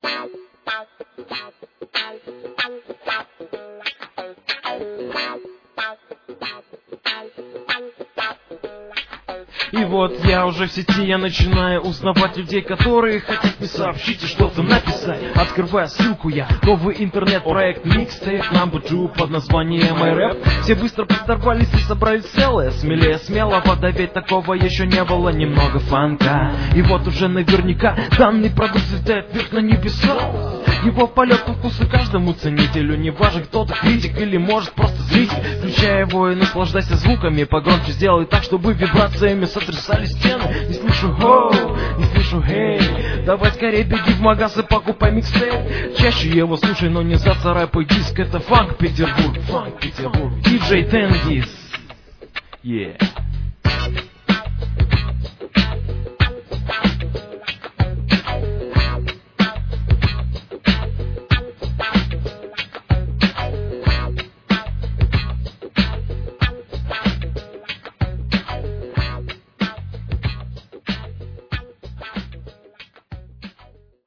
И вот я уже в сети, я начинаю узнавать людей, которые хотят мне сообщить и что-то написать. Открывая ссылку я, новый интернет-проект Mixtape Number 2 под названием iRap. Все быстро подорвались и собрались целое, смелее смелого, да ведь такого еще не было. Немного фанка, и вот уже наверняка данный продукт взлетает вверх на небеса. Его полет по вкусу каждому ценителю, не важен кто-то критик или может просто зритель. Включай его и наслаждайся звуками, погромче сделай так, чтобы вибрациями сотрясали стены. Не слышу хоу, не слышу хей, давай скорее беги в магаз и покупай микстейп. Чаще его слушай, но не зацарапай диск, это фанк Петербург, диджей Тенгиз, yeah.